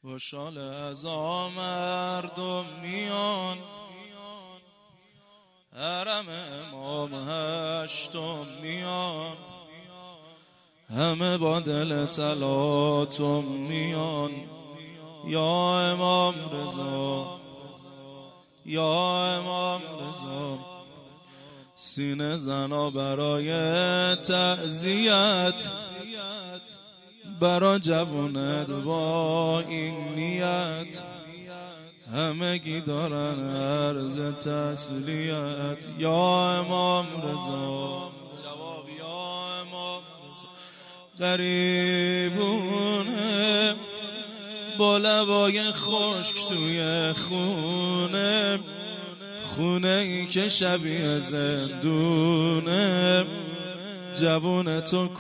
خوشحال از مردم میان حرم امام هشتم میان، همه با دل تلاطم میان. یا امام رضا، یا امام رضا، سینه زنا برای تعزیت، برا جوونت با این نیت، همگی دارن عرض تسلیت. یا امام رضا، جواب یا امام رضا. غریبونه با لبای خشک توی خونه، خونه ای که شبیه زندونه، جوون تو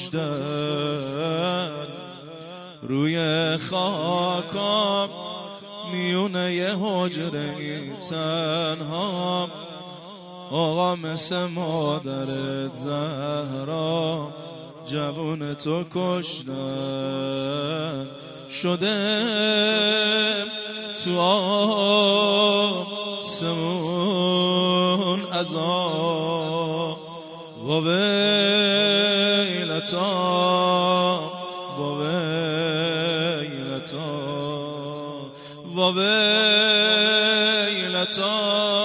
کشتن روی خاکام، میونه یه حجره ای تنها، آقا مثل مادرت زهرا، جوون تو کشتن شده تو آسمون عذاب. و ویلتا و ویلتا و ویلتا